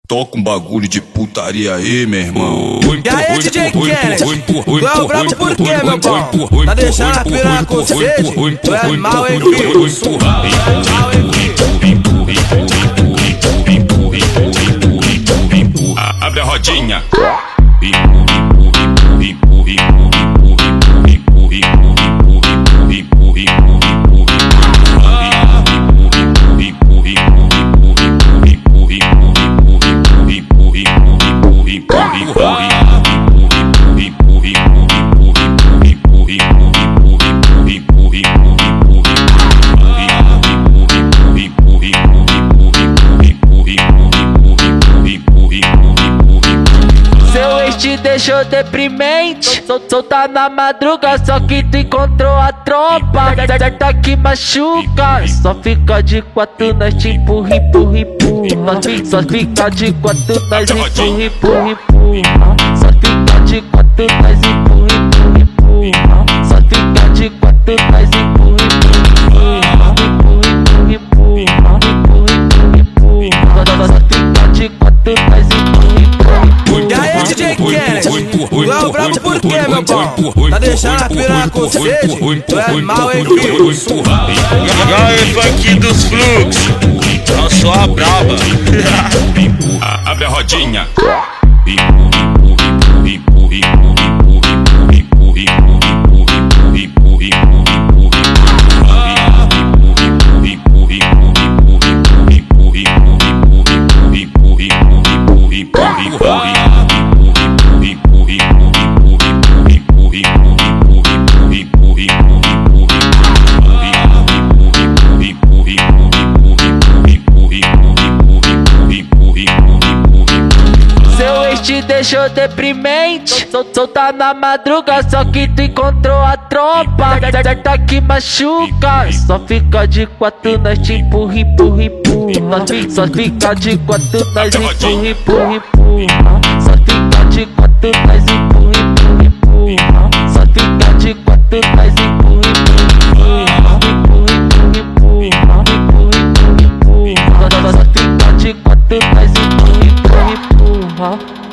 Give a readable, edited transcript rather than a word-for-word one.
Toca um bagulho de putaria aí, meu irmão. E aí, DJ Kennedy? Tu é o brabo por quê, meu pau? Tá deixando a piranha com sede? Tu é mal, hein, filho? Mal, hein, filho? Abre a rodinha. Te deixou deprimente, solta na madruga, só que tu encontrou a tropa. Certa que machuca, só fica de quatro, nós te empurra, empurra, empurra. Só fica de quatro, nós empurra, empurra, empurra. Só fica de quatro, nós empurra, empurra, empurra. Só fica de quatro, nós empurra, empurra, empurra, empurra, empurra, empurra. Só fica de quatro, nós empurra, empurra. E aí, DJ Kennedy? Tu é o brabo por quê, meu pau? Tá deixando a piranha com sede? Tu é mal, hein, filho? E aí, funk dos fluxos, eu sou a braba. Abre a rodinha. Te deixou deprimente, solta na madruga, só que tu encontrou a tropa. Certa que machuca, só fica de quatro, nós te empurra, empurra, empurra. Só fica de quatro, nós empurra, empurra, empurra. Só fica de quatro, nós empurra, empurra, empurra. Só fica de quatro, nós empurra, empurra, empurra, empurra, empurra, empurra. Só fica de quatro, nós empurra, empurra, empurra.